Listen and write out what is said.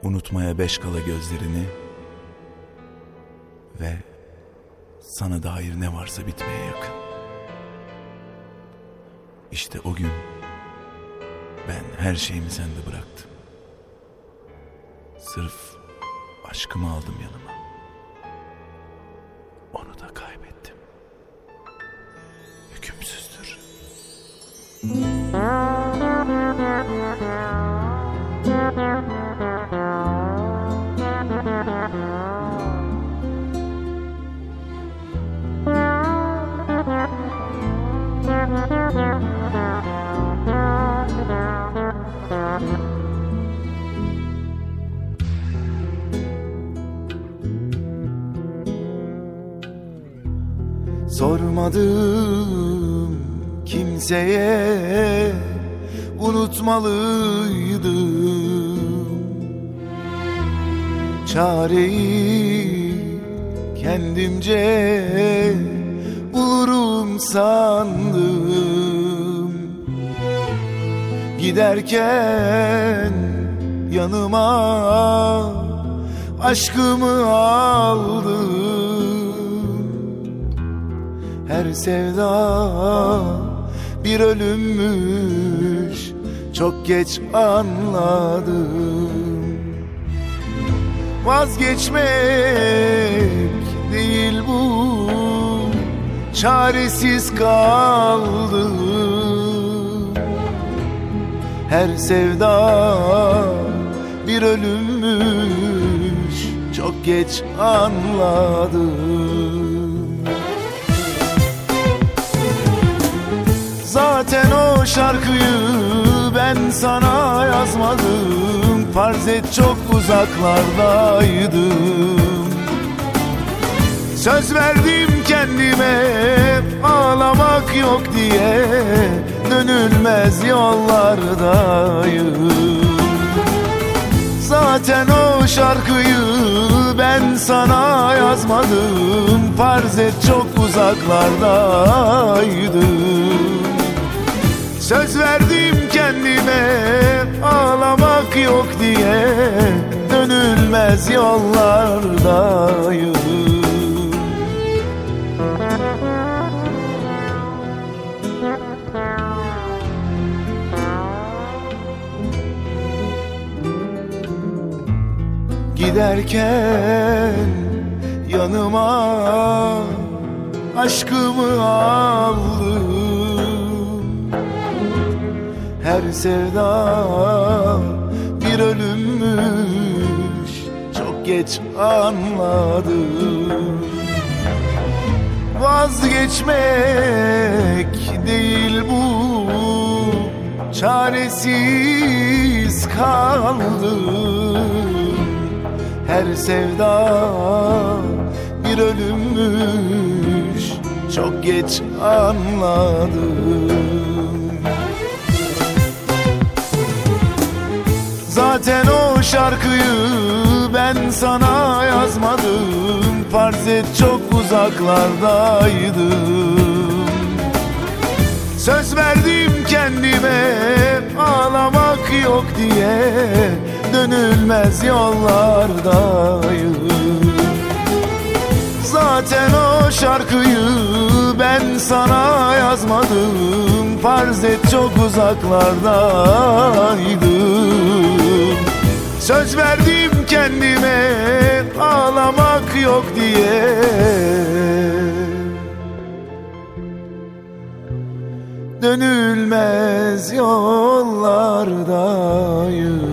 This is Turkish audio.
unutmaya beş kala gözlerini ve sana dair ne varsa bitmeye yakın. İşte o gün ben her şeyimi sende bıraktım. Sırf aşkımı aldım yanıma. Onu da kaybettim. Hükümsüzdür. Sormadım kimseye, unutmalıydım. Çareyi kendimce bulurum sandım. Giderken yanıma aşkımı aldım. Her sevda bir ölümmüş, çok geç anladım. Vazgeçmek değil bu, çaresiz kaldım. Her sevda bir ölümmüş, çok geç anladım. Zaten o şarkıyı ben sana yazmadım. Farz et çok uzaklardaydım. Söz verdim kendime, ağlamak yok diye. Dönülmez yollardayım. Zaten o şarkıyı ben sana yazmadım. Farz et çok uzaklardaydım. Söz verdim kendime, ağlamak yok diye. Dönülmez yollardayım. Giderken yanıma aşkımı aldım. Her sevda bir ölümmüş, çok geç anladım. Vazgeçmek değil bu, çaresiz kaldım. Her sevda bir ölümmüş, çok geç anladım. Zaten o şarkıyı ben sana yazmadım. Farz et çok uzaklardaydım. Söz verdim kendime, ağlamak yok diye. Dönülmez yollardayım. Zaten o şarkıyı ben sana yazmadım. Farz et çok uzaklardaydım. Söz verdim kendime, ağlamak yok diye. Dönülmez yollardayım.